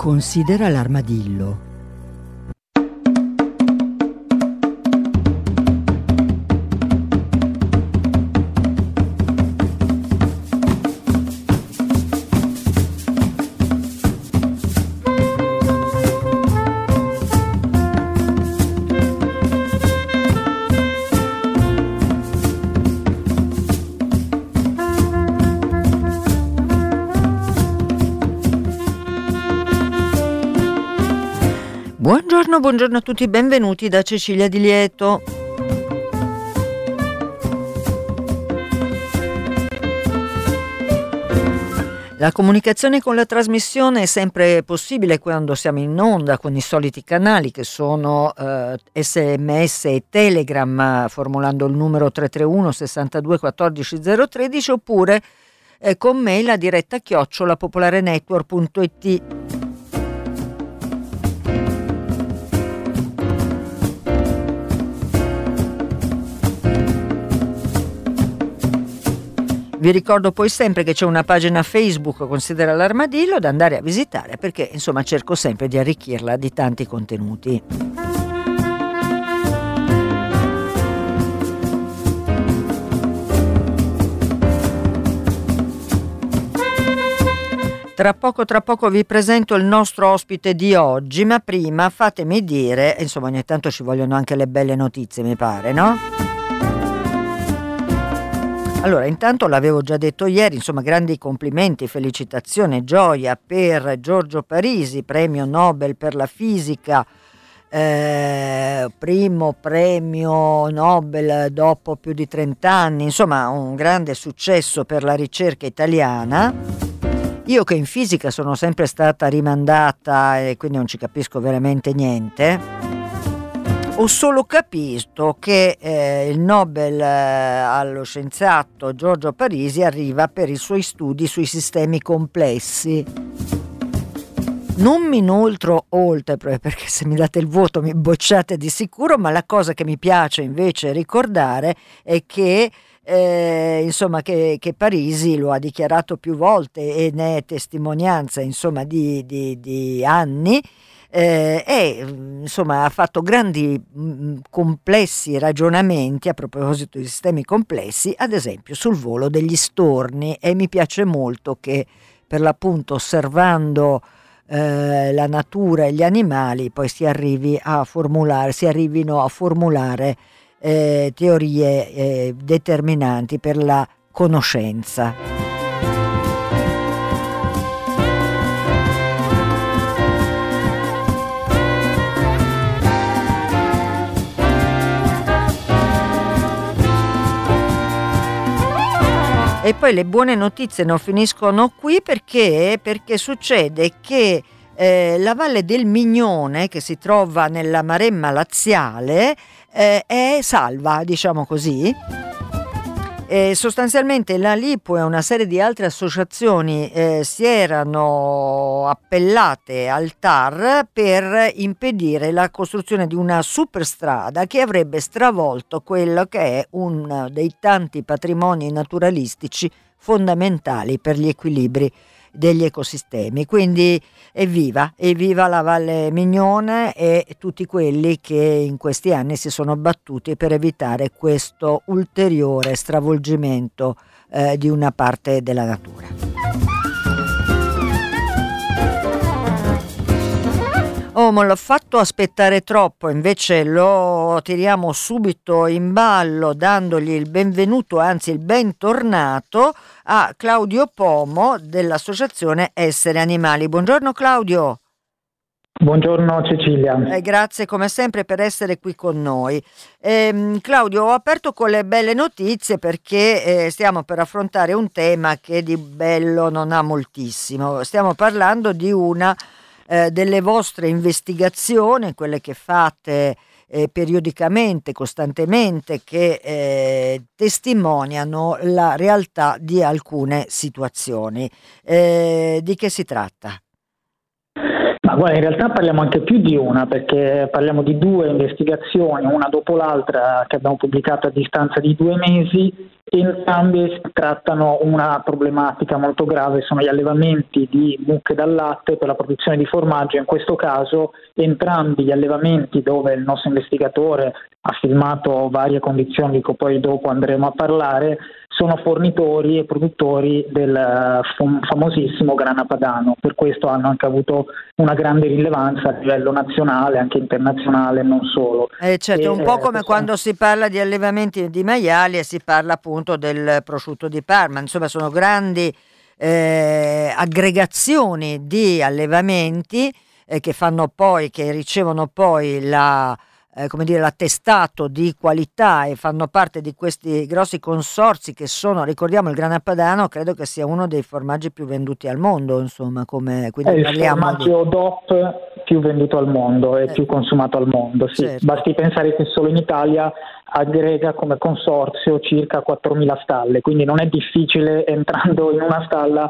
Considera l'armadillo. Buongiorno a tutti, benvenuti da Cecilia Di Lieto. La comunicazione con la trasmissione è sempre possibile quando siamo in onda con i soliti canali che sono SMS e Telegram, formulando il numero 331 62 14 013, oppure con mail a diretta @popolarenetwork.it. Vi ricordo poi sempre che c'è una pagina Facebook Considera l'armadillo da andare a visitare, perché insomma cerco sempre di arricchirla di tanti contenuti. Tra poco vi presento il nostro ospite di oggi, ma prima fatemi dire, insomma ogni tanto ci vogliono anche le belle notizie, mi pare, no? Allora, intanto l'avevo già detto ieri, insomma, grandi complimenti, felicitazioni e gioia per Giorgio Parisi, premio Nobel per la fisica, primo premio Nobel dopo più di 30 anni, insomma un grande successo per la ricerca italiana. Io che in fisica sono sempre stata rimandata e quindi non ci capisco veramente niente. Ho solo capito che il Nobel allo scienziato Giorgio Parisi arriva per i suoi studi sui sistemi complessi. Non mi inoltro oltre, perché se mi date il voto mi bocciate di sicuro, ma la cosa che mi piace invece ricordare è che insomma che Parisi lo ha dichiarato più volte e ne è testimonianza insomma di anni. E insomma ha fatto grandi complessi ragionamenti a proposito di sistemi complessi, ad esempio sul volo degli storni, e mi piace molto che per l'appunto osservando la natura e gli animali poi si arrivino a formulare teorie determinanti per la conoscenza. E poi le buone notizie non finiscono qui, perché succede che la Valle del Mignone, che si trova nella Maremma laziale, è salva, diciamo così. Sostanzialmente la Lipo e una serie di altre associazioni si erano appellate al TAR per impedire la costruzione di una superstrada che avrebbe stravolto quello che è uno dei tanti patrimoni naturalistici fondamentali per gli equilibri degli ecosistemi. Quindi evviva la Valle Mignone e tutti quelli che in questi anni si sono battuti per evitare questo ulteriore stravolgimento di una parte della natura. Ma l'ho fatto aspettare troppo, invece lo tiriamo subito in ballo dandogli il benvenuto, anzi il bentornato, a Claudio Pomo dell'associazione Essere Animali. Buongiorno Claudio. Buongiorno Cecilia. Grazie come sempre per essere qui con noi. Claudio, ho aperto con le belle notizie perché stiamo per affrontare un tema che di bello non ha moltissimo. Stiamo parlando di una delle vostre investigazioni, quelle che fate periodicamente, costantemente, che testimoniano la realtà di alcune situazioni. Di che si tratta? Ma guarda, in realtà parliamo anche più di una, perché parliamo di due investigazioni, una dopo l'altra, che abbiamo pubblicato a distanza di 2 mesi, Entrambi trattano una problematica molto grave, sono gli allevamenti di mucche dal latte per la produzione di formaggio. In questo caso entrambi gli allevamenti, dove il nostro investigatore ha filmato varie condizioni di cui poi dopo andremo a parlare, sono fornitori e produttori del famosissimo grana padano. Per questo hanno anche avuto una grande rilevanza a livello nazionale, anche internazionale, non solo. Certo, un po' come quando si parla di allevamenti di maiali e si parla appunto del prosciutto di Parma. Insomma, sono grandi aggregazioni di allevamenti che ricevono poi l'attestato di qualità e fanno parte di questi grossi consorzi che sono, ricordiamo, il grana padano credo che sia uno dei formaggi più venduti al mondo, insomma, quindi è il formaggio DOP più venduto al mondo e più consumato al mondo, sì. Certo. Basti pensare che solo in Italia aggrega come consorzio circa 4.000 stalle, quindi non è difficile, entrando in una stalla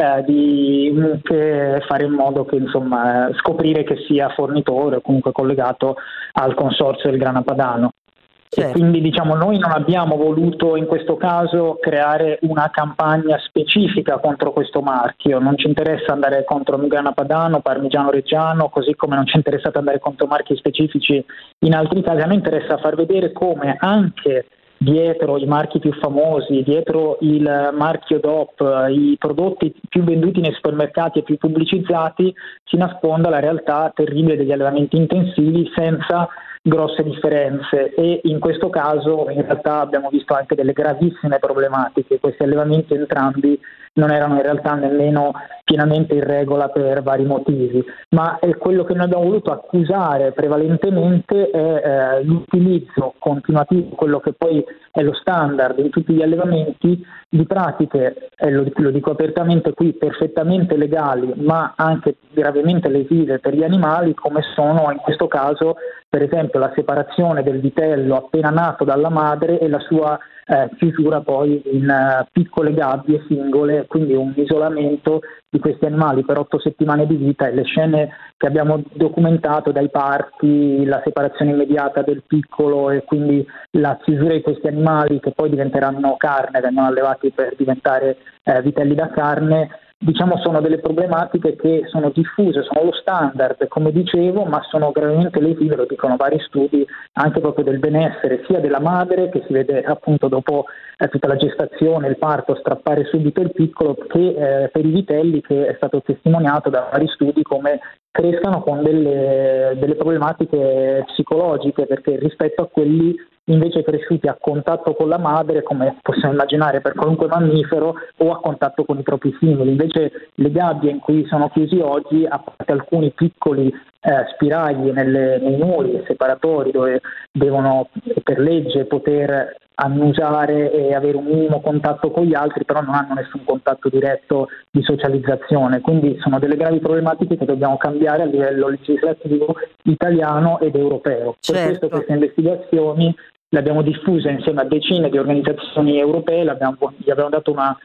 di mucche, fare in modo che scoprire che sia fornitore o comunque collegato al consorzio del grana padano. Certo. E quindi noi non abbiamo voluto in questo caso creare una campagna specifica contro questo marchio, non ci interessa andare contro grana padano, parmigiano reggiano, così come non ci è interessato andare contro marchi specifici in altri casi. A me interessa far vedere come anche dietro i marchi più famosi, dietro il marchio DOP, i prodotti più venduti nei supermercati e più pubblicizzati, si nasconda la realtà terribile degli allevamenti intensivi senza grosse differenze. E in questo caso in realtà abbiamo visto anche delle gravissime problematiche. Questi allevamenti entrambi non erano in realtà nemmeno pienamente in regola per vari motivi, ma quello che noi abbiamo voluto accusare prevalentemente è l'utilizzo continuativo, quello che poi è lo standard in tutti gli allevamenti, di pratiche, lo dico apertamente qui, perfettamente legali ma anche gravemente lesive per gli animali, come sono in questo caso per esempio la separazione del vitello appena nato dalla madre e la sua chiusura poi in piccole gabbie singole, quindi un isolamento di questi animali per 8 settimane di vita, e le scene che abbiamo documentato dai parti, la separazione immediata del piccolo e quindi la chiusura di questi animali che poi diventeranno carne, vengono allevati per diventare vitelli da carne, sono delle problematiche che sono diffuse, sono lo standard, come dicevo, ma sono gravemente lesive, lo dicono vari studi, anche proprio del benessere sia della madre, che si vede appunto dopo tutta la gestazione, il parto, strappare subito il piccolo, che per i vitelli, che è stato testimoniato da vari studi come crescano con delle problematiche psicologiche, perché rispetto a quelli invece cresciuti a contatto con la madre, come possiamo immaginare per qualunque mammifero, o a contatto con i propri simili. Invece le gabbie in cui sono chiusi oggi, a parte alcuni piccoli spiragli nei muri separatori dove devono per legge poter annusare e avere un minimo contatto con gli altri, però non hanno nessun contatto diretto di socializzazione. Quindi sono delle gravi problematiche che dobbiamo cambiare a livello legislativo italiano ed europeo. Certo. Per questo queste investigazioni le abbiamo diffuse insieme a decine di organizzazioni europee, gli abbiamo dato una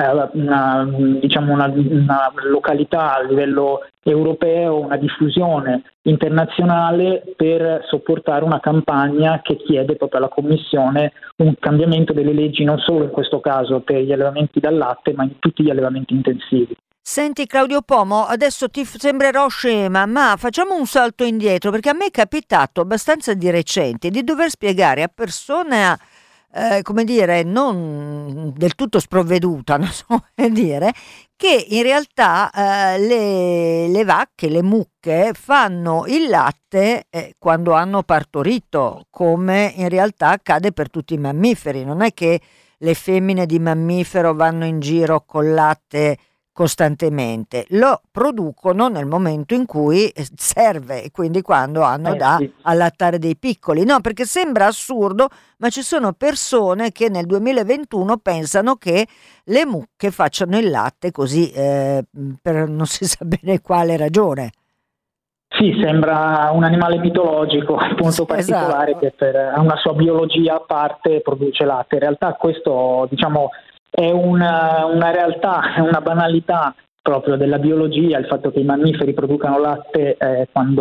località a livello europeo, una diffusione internazionale per sopportare una campagna che chiede proprio alla Commissione un cambiamento delle leggi, non solo in questo caso per gli allevamenti dal latte, ma in tutti gli allevamenti intensivi. Senti Claudio Pomo, adesso ti sembrerò scema, ma facciamo un salto indietro, perché a me è capitato abbastanza di recente di dover spiegare a persona, non del tutto sprovveduta, non so come dire, che in realtà le vacche, le mucche fanno il latte quando hanno partorito, come in realtà accade per tutti i mammiferi. Non è che le femmine di mammifero vanno in giro col latte costantemente, lo producono nel momento in cui serve, e quindi quando hanno da allattare dei piccoli. No, perché sembra assurdo, ma ci sono persone che nel 2021 pensano che le mucche facciano il latte così per non si sa bene quale ragione. Sì, sembra un animale mitologico, appunto, particolare, esatto, che ha una sua biologia a parte e produce latte. In realtà questo, è una realtà, è una banalità proprio della biologia, il fatto che i mammiferi producano latte quando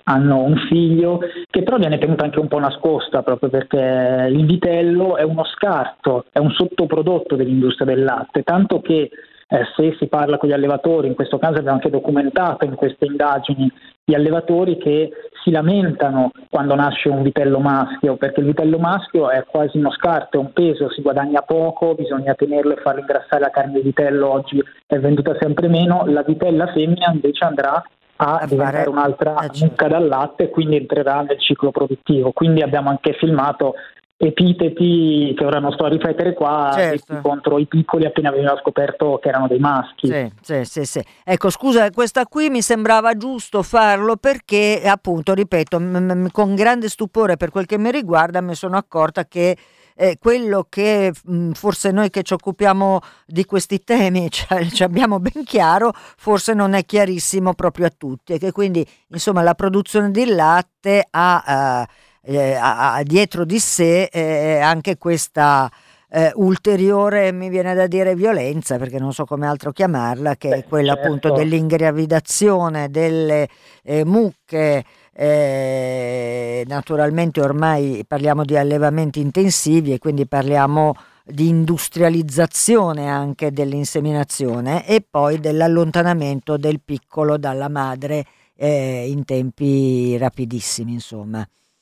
hanno un figlio, che però viene tenuta anche un po' nascosta, proprio perché il vitello è uno scarto, è un sottoprodotto dell'industria del latte, tanto che se si parla con gli allevatori, in questo caso abbiamo anche documentato in queste indagini gli allevatori che si lamentano quando nasce un vitello maschio, perché il vitello maschio è quasi uno scarto, è un peso, si guadagna poco, bisogna tenerlo e farlo ingrassare. La carne di vitello oggi è venduta sempre meno, la vitella femmina invece andrà a diventare un'altra mucca dal latte, quindi entrerà nel ciclo produttivo. Quindi abbiamo anche filmato epiteti che ora non sto a ripetere qua, certo, contro i piccoli appena veniva scoperto che erano dei maschi. Sì. Ecco, scusa, questa qui mi sembrava giusto farlo perché, appunto, ripeto, con grande stupore per quel che mi riguarda mi sono accorta che quello che forse noi che ci occupiamo di questi temi ci abbiamo ben chiaro, forse non è chiarissimo proprio a tutti, e che quindi, insomma, la produzione di latte ha dietro di sé anche questa ulteriore, mi viene da dire, violenza, perché non so come altro chiamarla, che è quella appunto dell'ingravidazione delle mucche. Naturalmente ormai parliamo di allevamenti intensivi e quindi parliamo di industrializzazione anche dell'inseminazione e poi dell'allontanamento del piccolo dalla madre in tempi rapidissimi, insomma.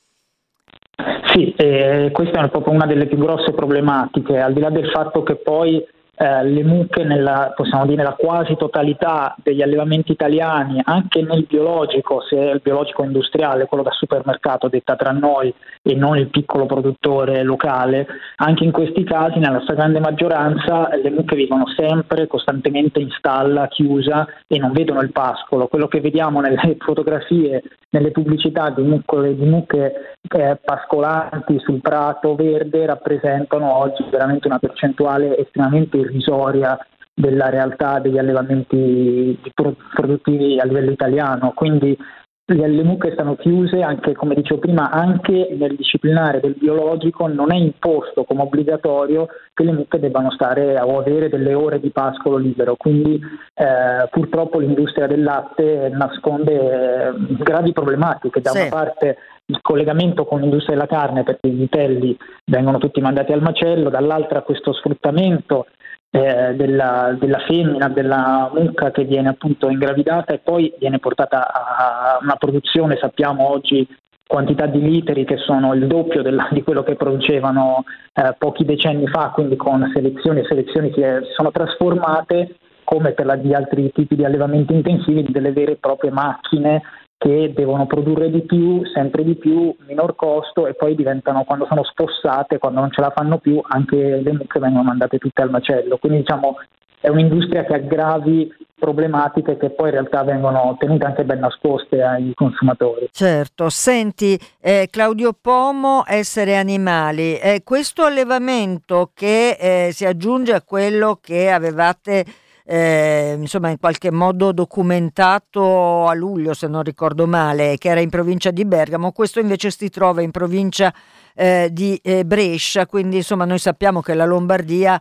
Sì, questa è proprio una delle più grosse problematiche, al di là del fatto che poi le mucche possiamo dire nella quasi totalità degli allevamenti italiani, anche nel biologico, se è il biologico industriale, quello da supermercato detta tra noi e non il piccolo produttore locale, anche in questi casi nella stragrande maggioranza le mucche vivono sempre costantemente in stalla chiusa e non vedono il pascolo. Quello che vediamo nelle fotografie, nelle pubblicità di mucche pascolanti sul prato verde rappresentano oggi veramente una percentuale estremamente irrisoria della realtà degli allevamenti produttivi a livello italiano. Quindi le mucche stanno chiuse, anche come dicevo prima, anche nel disciplinare del biologico non è imposto come obbligatorio che le mucche debbano stare o avere delle ore di pascolo libero, quindi purtroppo l'industria del latte nasconde gravi problematiche. Da una parte il collegamento con l'industria della carne, perché i vitelli vengono tutti mandati al macello, dall'altra questo sfruttamento della femmina, della mucca che viene appunto ingravidata e poi viene portata a una produzione, sappiamo oggi, quantità di litri che sono il doppio di quello che producevano pochi decenni fa, quindi con selezioni che si sono trasformate, come per di altri tipi di allevamenti intensivi, in delle vere e proprie macchine che devono produrre di più, sempre di più, minor costo, e poi diventano, quando sono spossate, quando non ce la fanno più, anche le mucche vengono mandate tutte al macello. Quindi diciamo è un'industria che ha gravi problematiche che poi in realtà vengono tenute anche ben nascoste ai consumatori. Certo, senti Claudio Pomo, Essere Animali, questo allevamento che si aggiunge a quello che avevate insomma in qualche modo documentato a luglio, se non ricordo male, che era in provincia di Bergamo, questo invece si trova in provincia di Brescia, quindi insomma noi sappiamo che la Lombardia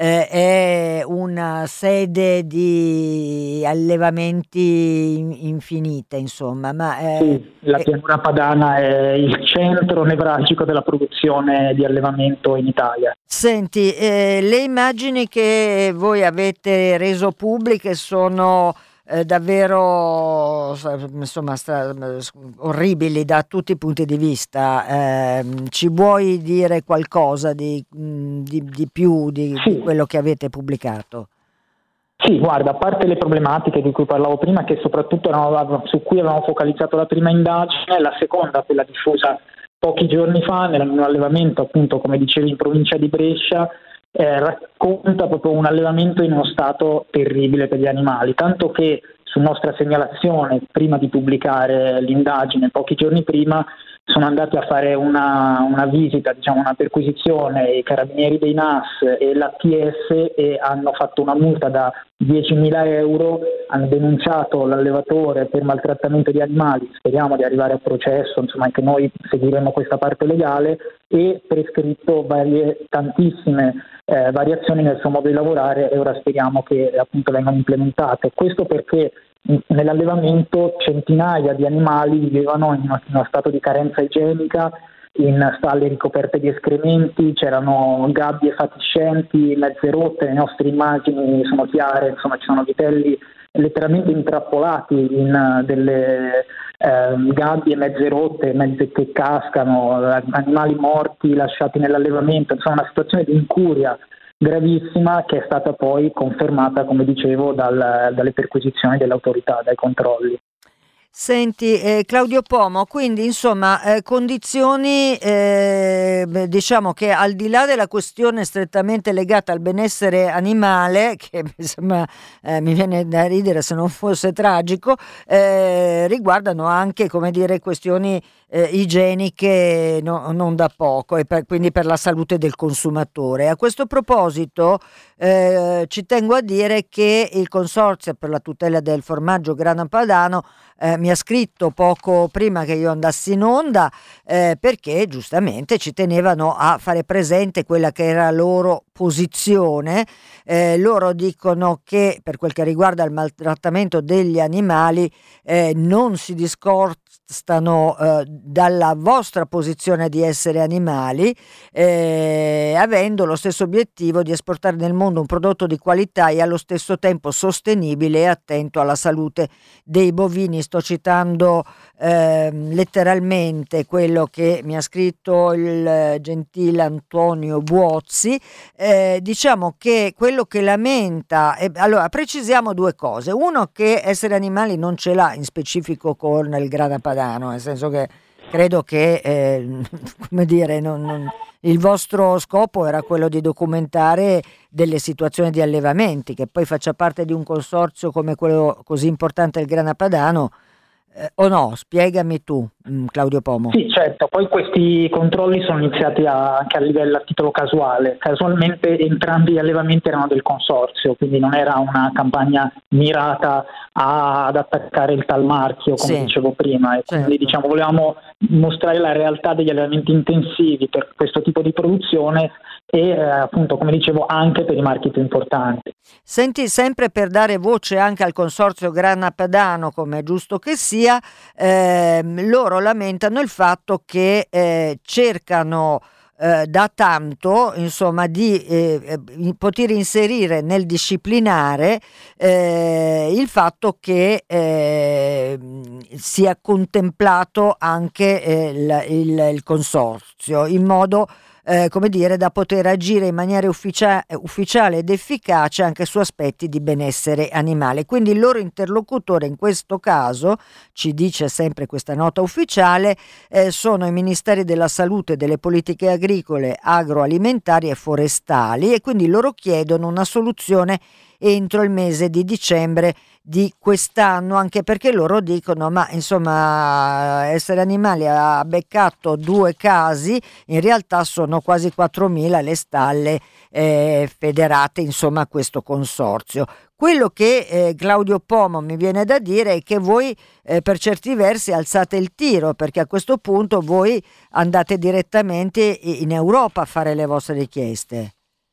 è una sede di allevamenti infinite, insomma, ma sì, la pianura padana è il centro nevralgico della produzione di allevamento in Italia. Senti, le immagini che voi avete reso pubbliche sono davvero insomma orribili da tutti i punti di vista. Ci vuoi dire qualcosa di più di quello che avete pubblicato? Sì, guarda, a parte le problematiche di cui parlavo prima, che soprattutto su cui avevamo focalizzato la prima indagine, la seconda, quella diffusa pochi giorni fa nell'allevamento, appunto come dicevi in provincia di Brescia, racconta proprio un allevamento in uno stato terribile per gli animali, tanto che su nostra segnalazione, prima di pubblicare l'indagine, pochi giorni prima, sono andati a fare una visita, diciamo una perquisizione, i carabinieri dei NAS e l'ATS, e hanno fatto una multa da 10.000 euro, hanno denunciato l'allevatore per maltrattamento di animali, speriamo di arrivare a processo, insomma anche noi seguiremo questa parte legale, e prescritto tantissime variazioni nel suo modo di lavorare, e ora speriamo che appunto vengano implementate. Questo perché nell'allevamento centinaia di animali vivevano in uno stato di carenza igienica, in stalle ricoperte di escrementi, c'erano gabbie fatiscenti, mezze rotte, le nostre immagini sono chiare, insomma ci sono vitelli letteralmente intrappolati in delle gabbie mezze rotte, mezze che cascano, animali morti lasciati nell'allevamento, insomma una situazione di incuria gravissima che è stata poi confermata, come dicevo, dalle perquisizioni delle autorità, dai controlli. Senti, Claudio Pomo, quindi insomma condizioni diciamo che al di là della questione strettamente legata al benessere animale, che insomma mi viene da ridere se non fosse tragico, riguardano anche, come dire, questioni igieniche non da poco e quindi per la salute del consumatore. A questo proposito ci tengo a dire che il Consorzio per la tutela del formaggio Grana Padano mi ha scritto poco prima che io andassi in onda perché giustamente ci tenevano a fare presente quella che era la loro posizione. Loro dicono che per quel che riguarda il maltrattamento degli animali non si discostano dalla vostra posizione di essere animali, avendo lo stesso obiettivo di esportare nel mondo un prodotto di qualità e allo stesso tempo sostenibile e attento alla salute dei bovini. Sto citando letteralmente quello che mi ha scritto il gentile Antonio Buozzi. Diciamo che quello che lamenta, allora precisiamo due cose: uno, che essere animali non ce l'ha in specifico con il Grana Padano, nel senso che credo che come dire, il vostro scopo era quello di documentare delle situazioni di allevamenti, che poi faccia parte di un consorzio come quello così importante del Grana Padano, o no? Spiegami tu, Claudio Pomo. Sì, certo, poi questi controlli sono iniziati anche a titolo casuale. Casualmente entrambi gli allevamenti erano del consorzio, quindi non era una campagna mirata ad attaccare il tal marchio, come dicevo prima, e quindi diciamo volevamo mostrare la realtà degli allevamenti intensivi per questo tipo di produzione e appunto, come dicevo, anche per i marchi più importanti. Senti, sempre per dare voce anche al consorzio Grana Padano, come è giusto che sia, loro lamentano il fatto che cercano da tanto, insomma, di poter inserire nel disciplinare il fatto che sia contemplato anche il consorzio, in modo come dire, da poter agire in maniera ufficiale ed efficace anche su aspetti di benessere animale. Quindi il loro interlocutore in questo caso, ci dice sempre questa nota ufficiale, sono i Ministeri della Salute, delle Politiche Agricole, Agroalimentari e Forestali, e quindi loro chiedono una soluzione entro il mese di dicembre di quest'anno, anche perché loro dicono: ma insomma, Essere Animali ha beccato 2 casi, in realtà sono quasi 4.000 le stalle federate insomma a questo consorzio. Quello che Claudio Pomo mi viene da dire è che voi per certi versi alzate il tiro, perché a questo punto voi andate direttamente in Europa a fare le vostre richieste.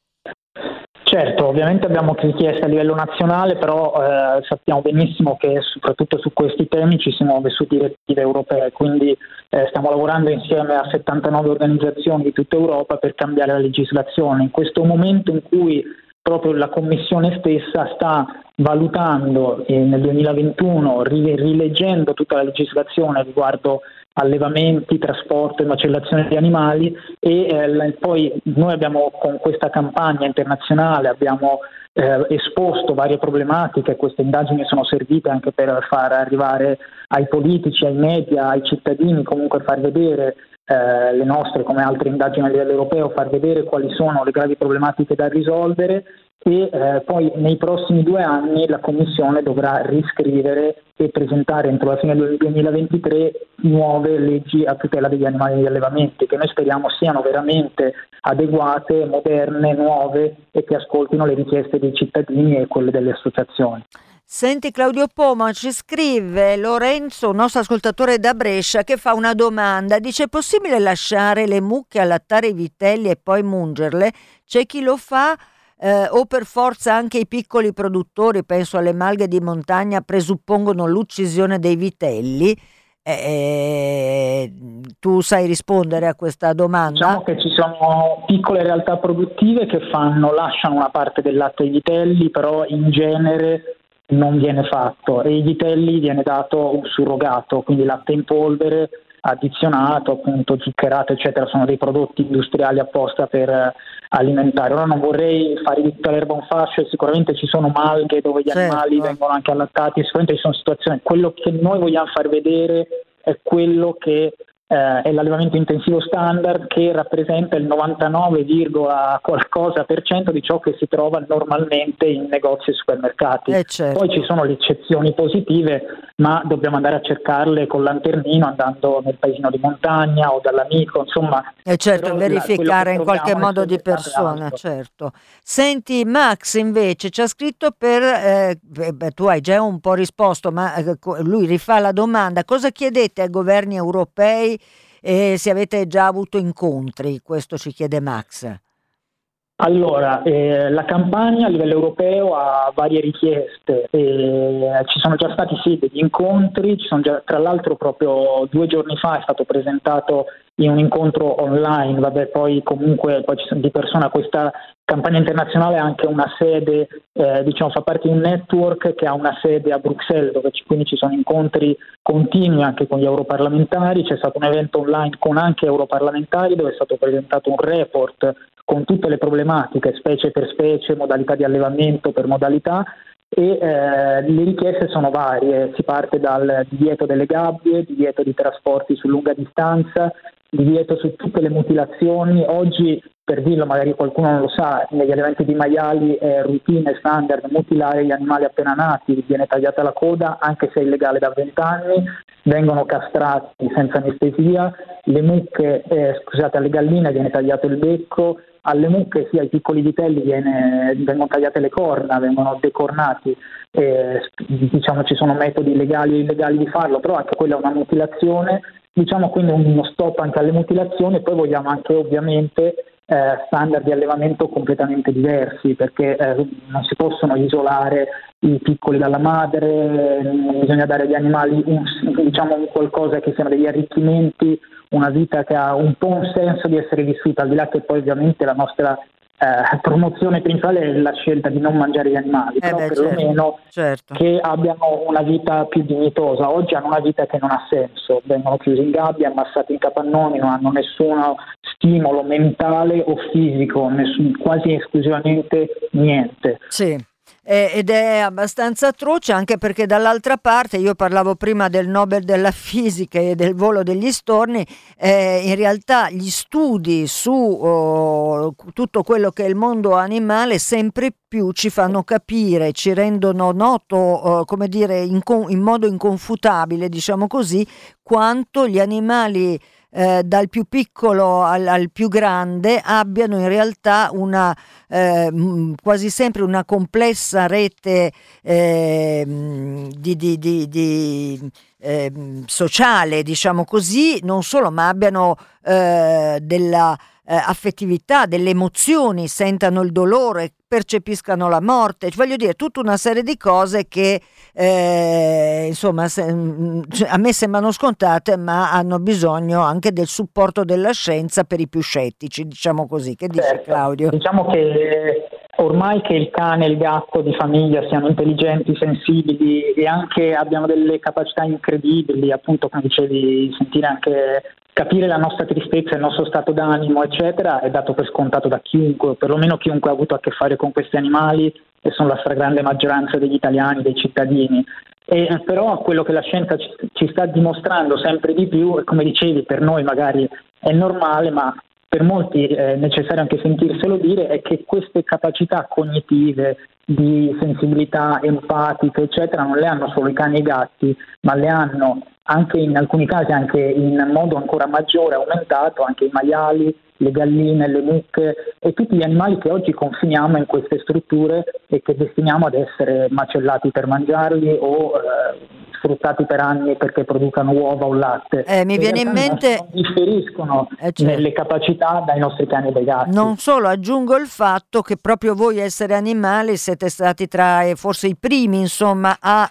Certo, ovviamente abbiamo richieste a livello nazionale, però sappiamo benissimo che soprattutto su questi temi ci si muove su direttive europee, quindi stiamo lavorando insieme a 79 organizzazioni di tutta Europa per cambiare la legislazione. In questo momento in cui proprio la Commissione stessa sta valutando nel 2021, rileggendo tutta la legislazione riguardo allevamenti, trasporto e macellazione di animali, e poi noi abbiamo, con questa campagna internazionale, abbiamo esposto varie problematiche. Queste indagini sono servite anche per far arrivare ai politici, ai media, ai cittadini, comunque far vedere le nostre, come altre indagini a livello europeo, far vedere quali sono le gravi problematiche da risolvere, e poi nei prossimi 2 anni la Commissione dovrà riscrivere e presentare entro la fine del 2023 nuove leggi a tutela degli animali di allevamenti, che noi speriamo siano veramente adeguate, moderne, nuove e che ascoltino le richieste dei cittadini e quelle delle associazioni. Senti Claudio Pomo, ci scrive Lorenzo, un nostro ascoltatore da Brescia, che fa una domanda. Dice: è possibile lasciare le mucche allattare i vitelli e poi mungerle? C'è chi lo fa o per forza anche i piccoli produttori, penso alle malghe di montagna, presuppongono l'uccisione dei vitelli? Tu sai rispondere a questa domanda? Diciamo che ci sono piccole realtà produttive che lasciano una parte del latte ai vitelli, però in genere non viene fatto, e ai vitelli viene dato un surrogato, quindi latte in polvere addizionato, appunto zuccherato, eccetera. Sono dei prodotti industriali apposta per alimentare. Ora non vorrei fare di tutta l'erba un fascio, e sicuramente ci sono malghe dove gli animali vengono anche allattati, sicuramente ci sono situazioni. Quello che noi vogliamo far vedere è quello che è l'allevamento intensivo standard, che rappresenta il 99, qualcosa per cento di ciò che si trova normalmente in negozi e supermercati. Certo. Poi ci sono le eccezioni positive, ma dobbiamo andare a cercarle col lanternino, andando nel paesino di montagna o dall'amico, insomma. Certo, verificare in qualche modo di persona, certo. Senti, Max invece ci ha scritto tu hai già un po' risposto, ma lui rifà la domanda: cosa chiedete ai governi europei se avete già avuto incontri? Questo ci chiede Max. Allora, la campagna a livello europeo ha varie richieste, ci sono già stati degli incontri, tra l'altro proprio 2 giorni fa è stato presentato in un incontro online, poi ci sono di persona. Questa campagna internazionale ha anche una sede, fa parte di un network che ha una sede a Bruxelles, dove quindi ci sono incontri continui anche con gli europarlamentari. C'è stato un evento online con anche europarlamentari dove è stato presentato un report con tutte le problematiche, specie per specie, modalità di allevamento per modalità, e le richieste sono varie. Si parte dal divieto delle gabbie, divieto di trasporti su lunga distanza, divieto su tutte le mutilazioni. Oggi, per dirlo, magari qualcuno non lo sa, negli allevamenti di maiali è routine standard mutilare gli animali appena nati, viene tagliata la coda anche se è illegale da 20 anni, vengono castrati senza anestesia, le mucche, alle galline viene tagliato il becco, alle mucche, ai piccoli vitelli vengono tagliate le corna, vengono decornati. Ci sono metodi legali e illegali di farlo, però anche quella è una mutilazione. Quindi uno stop anche alle mutilazioni. E poi vogliamo anche ovviamente standard di allevamento completamente diversi, perché non si possono isolare i piccoli dalla madre, bisogna dare agli animali un qualcosa che siano degli arricchimenti, una vita che ha un po' un senso di essere vissuta, al di là che poi ovviamente la nostra promozione principale è la scelta di non mangiare gli animali, però perlomeno che abbiano una vita più dignitosa. Oggi hanno una vita che non ha senso, vengono chiusi in gabbia, ammassati in capannoni, non hanno nessuno stimolo mentale o fisico, quasi esclusivamente niente. Sì. Ed è abbastanza atroce, anche perché dall'altra parte, io parlavo prima del Nobel della fisica e del volo degli storni, in realtà gli studi su tutto quello che è il mondo animale sempre più ci fanno capire, ci rendono noto, in modo inconfutabile, diciamo così, quanto gli animali dal più piccolo al più grande abbiano in realtà quasi sempre una complessa rete sociale, diciamo così, non solo, ma abbiano della affettività, delle emozioni, sentano il dolore, percepiscano la morte, voglio dire, tutta una serie di cose che a me sembrano scontate, ma hanno bisogno anche del supporto della scienza per i più scettici, diciamo così. Che dici, Claudio? Diciamo che ormai che il cane e il gatto di famiglia siano intelligenti, sensibili e anche abbiano delle capacità incredibili, appunto come dicevi, sentire anche, capire la nostra tristezza, il nostro stato d'animo, eccetera, è dato per scontato da chiunque, perlomeno chiunque ha avuto a che fare con questi animali, e sono la stragrande maggioranza degli italiani, dei cittadini. Però quello che la scienza ci sta dimostrando sempre di più, e come dicevi, per noi magari è normale, ma per molti è necessario anche sentirselo dire, è che queste capacità cognitive di sensibilità empatica, eccetera, non le hanno solo i cani e i gatti, ma le hanno anche in alcuni casi, anche in modo ancora maggiore, aumentato, anche i maiali, le galline, le mucche e tutti gli animali che oggi confiniamo in queste strutture e che destiniamo ad essere macellati per mangiarli o sfruttati per anni perché producano uova o latte. Mi viene in mente non differiscono certo, nelle capacità dai nostri cani e dai gatti. Non solo, aggiungo il fatto che proprio voi esseri animali siete stati tra forse i primi, insomma, a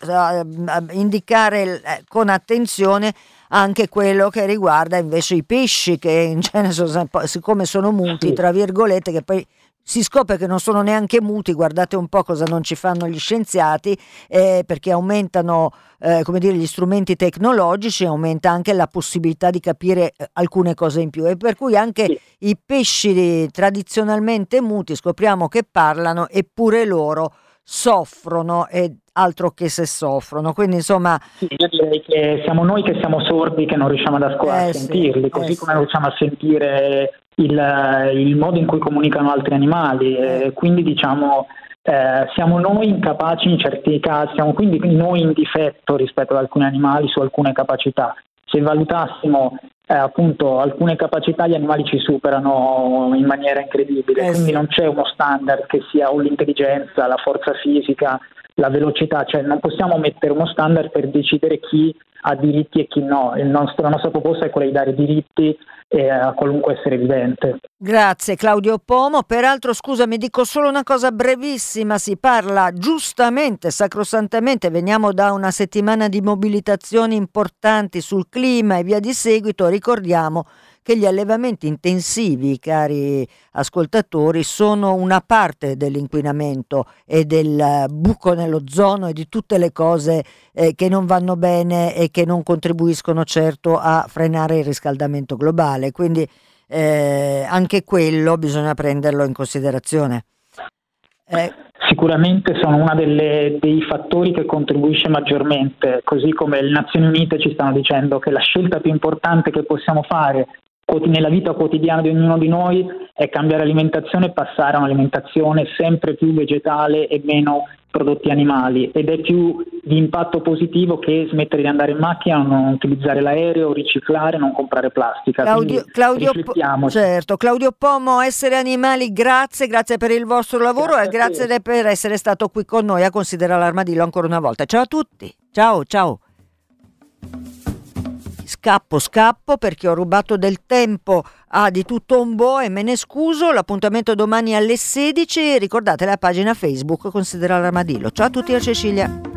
indicare con attenzione anche quello che riguarda invece i pesci, che in genere siccome sono muti, sì, tra virgolette, che poi si scopre che non sono neanche muti, guardate un po' cosa non ci fanno gli scienziati, perché aumentano gli strumenti tecnologici, aumenta anche la possibilità di capire alcune cose in più, e per cui anche sì, i pesci tradizionalmente muti scopriamo che parlano, eppure loro soffrono, e altro che se soffrono, quindi insomma sì, io direi che siamo noi che siamo sordi, che non riusciamo a sentirli, così come non riusciamo a sentire il modo in cui comunicano altri animali, quindi diciamo siamo noi incapaci in certi casi, siamo quindi noi in difetto rispetto ad alcuni animali su alcune capacità. Se valutassimo appunto alcune capacità, gli animali ci superano in maniera incredibile, quindi non c'è uno standard che sia o l'intelligenza, la forza fisica, la velocità, cioè non possiamo mettere uno standard per decidere chi ha diritti e chi no. La nostra proposta è quella di dare diritti a qualunque essere vivente. Grazie Claudio Pomo. Peraltro, scusami, dico solo una cosa brevissima, si parla giustamente, sacrosantamente, veniamo da una settimana di mobilitazioni importanti sul clima e via di seguito, ricordiamo che gli allevamenti intensivi, cari ascoltatori, sono una parte dell'inquinamento e del buco nell'ozono e di tutte le cose che non vanno bene e che non contribuiscono certo a frenare il riscaldamento globale, quindi anche quello bisogna prenderlo in considerazione. Sicuramente sono uno dei fattori che contribuisce maggiormente, così come le Nazioni Unite ci stanno dicendo che la scelta più importante che possiamo fare nella vita quotidiana di ognuno di noi è cambiare alimentazione e passare a un'alimentazione sempre più vegetale e meno prodotti animali, ed è più di impatto positivo che smettere di andare in macchina, non utilizzare l'aereo, riciclare, non comprare plastica. Claudio Pomo, Essere Animali, grazie per il vostro lavoro e grazie per essere stato qui con noi a Considera l'Armadillo ancora una volta. Ciao a tutti, ciao. Scappo perché ho rubato del tempo a Di Tutto Un Po' e me ne scuso. L'appuntamento domani alle 16, ricordate la pagina Facebook Considera l'Armadillo. Ciao a tutti da Cecilia.